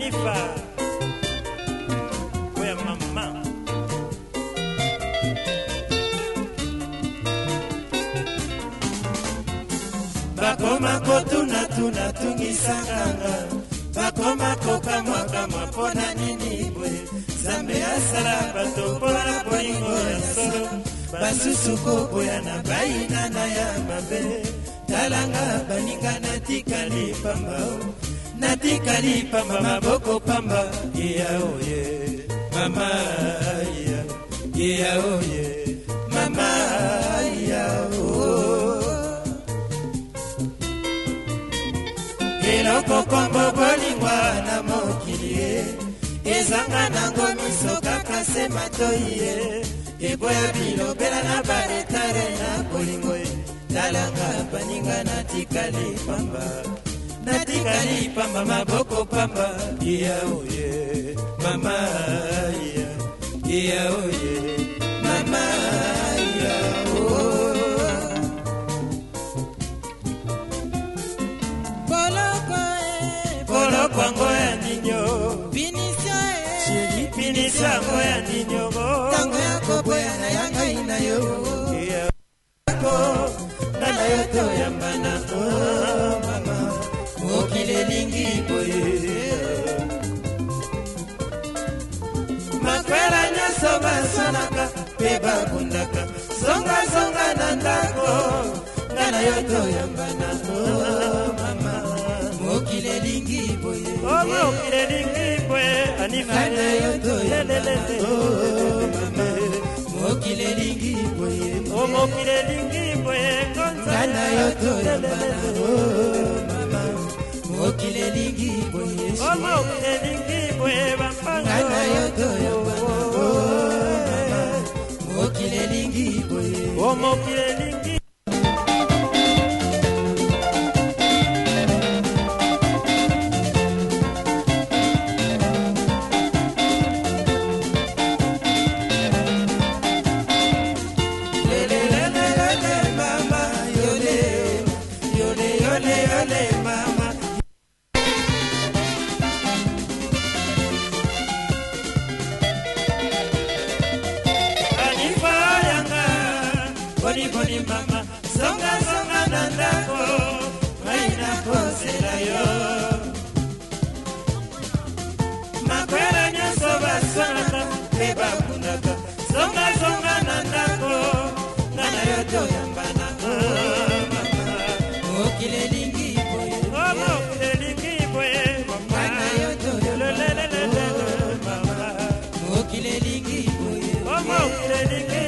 Anifa oya mama bakoma kotuna tuna tungisanganga bakoma kokamwa pona nini bwe Zambe asala bato pona boingo ya solo basusu koboya na baina na ya mabe talanga baninga natikali pamba maboko pamba iya oye mama iya oye mama iya eloko kombo bolingwa na mokili ezanga nango miso kaka se matoye eboya bilobela na baretare na bolingo talanga baninga natikali pamba maboko pamba iya oye mama iya oye mama iya Poloko ngoya ninyo Pinisa ngoya ninyo Tango yako boya na yanga inayo Yako Nana yoto yambana mama Mokile lingi boye Makwela nyaso basanaka Peba bundaka Zonga nandako Nana yoto yambana mama Mokile lingi boye Mokile lingi boye Anifana yoto yambana mama Mokile lingi boye Mokile lingi boye Nana yoto yambana mama Mokile lingi boye Mokile lingi boye Nana yoto yambana mama Mokile lingi boye Mokile lingi Boni mama, zonga nandako, maina posela yo. Makwela nyoso basonaka, eba kunaka, zonga nandako, nana yoto yambana mama. Mokile lingi boye, mokile lingi boye, nana yoto yambana mama. Mokile lingi boye, mokile lingi